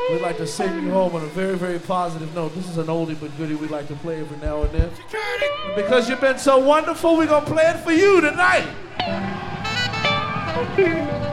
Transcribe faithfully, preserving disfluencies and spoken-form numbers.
We'd like to send you home on a very, very positive note. This is an oldie but goodie we like to play every now and then. And because you've been so wonderful, we're going to play it for you tonight.